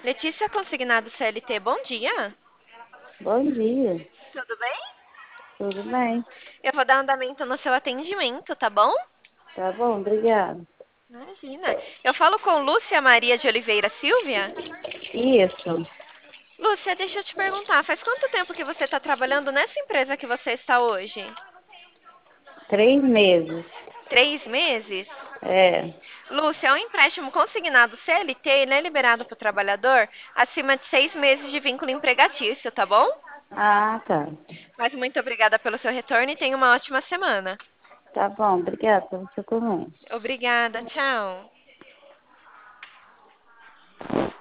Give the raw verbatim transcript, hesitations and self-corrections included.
Letícia Consignado C L T, bom dia. Bom dia, Tudo bem? tudo bem? Eu vou dar andamento no seu atendimento, tá bom? Tá bom, obrigada. Imagina. Eu falo com Lúcia Maria de Oliveira Silvia. Isso, Lúcia, deixa eu te perguntar, faz quanto tempo que você está trabalhando nessa empresa que você está hoje? três meses. Três meses? É, Lúcia, é um empréstimo consignado C L T, ele é liberado para o trabalhador acima de seis meses de vínculo empregatício, tá bom? ah, tá. Mas muito obrigada pelo seu retorno e tenha uma ótima semana. Tá bom, obrigada pelo seu comércio. Obrigada, tchau.